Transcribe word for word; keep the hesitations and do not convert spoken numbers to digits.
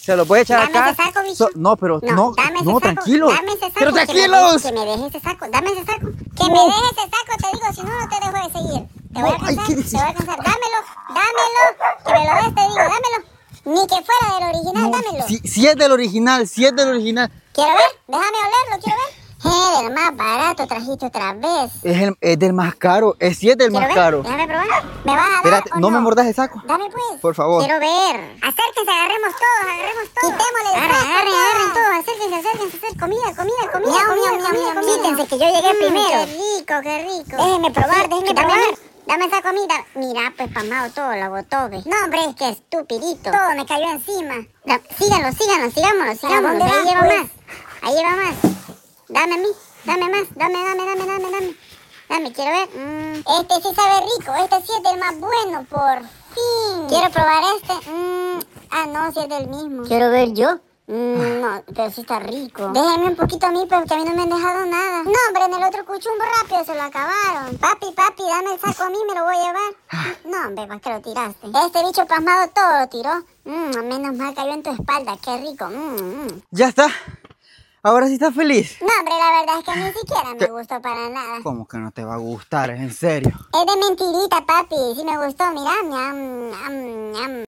Se los voy a echar dame acá. Ese saco, bicho. So, no, pero no, no, dame ese no, saco, tranquilo. Dame ese saco. Pero que me tranquilos. deje- Que me deje ese saco. Dame ese saco. Que No. me deje ese saco, te digo, si no, no te dejo de seguir. Te voy a No, ay, cansar, ¿qué te dices? voy a cansar. Dámelo, dámelo. Que me lo des, te digo, dámelo. Ni que fuera del original, No, dámelo. si, si es del original, si es del original. Quiero ver, déjame olerlo, quiero ver. Eh, el más barato trajiste otra vez. Es, el, es del más caro. Es si es del Quiero más ver, caro. déjame probar. ¿Me vas a dar Espérate, o no me mordas el saco. Dame pues. Por favor. Quiero ver. Acérquense, agarremos todos, agarremos todos. Quitémosle el saco. Agarren, agarren todos. Acérquense, acérquense, acérquense. Comida, comida, comida. Miau, comida, miau, comida, miau, comida. Quítense que yo llegué Mm, primero. qué rico, qué rico. Déjenme probar, déjenme probar. Dame esa comida. Mira, pues Pamao todo lo botó, ¿ves? No, hombre, es que estupidito. Todo me cayó encima. Da- síganlo, síganlo, sigámoslo, sigámoslo. dónde Ahí vas, lleva pues? más. Ahí lleva más. Dame a mí, dame más, dame, dame, dame, dame, dame. Dame, quiero ver. Mm, este sí sabe rico, este sí es del más bueno, por fin. Quiero probar este. Mm, ah, no, sí es del mismo. Quiero ver yo. Mm, no, pero sí está rico. Déjenme un poquito a mí, porque a mí no me han dejado nada. No, hombre, en el otro cuchumbo rápido se lo acabaron. Papi, papi, dame el saco a mí, me lo voy a llevar. No, hombre, ¿para qué lo tiraste? Este bicho pasmado todo lo tiró. Mm, menos mal cayó en tu espalda, qué rico. Mm, mm. Ya está. Ahora sí estás feliz. No, hombre, la verdad es que ni siquiera me ¿Qué? gustó para nada. ¿Cómo que no te va a gustar? ¿Es en serio? Es de mentirita, papi. Sí me gustó, mira. Ñam, ñam, ñam.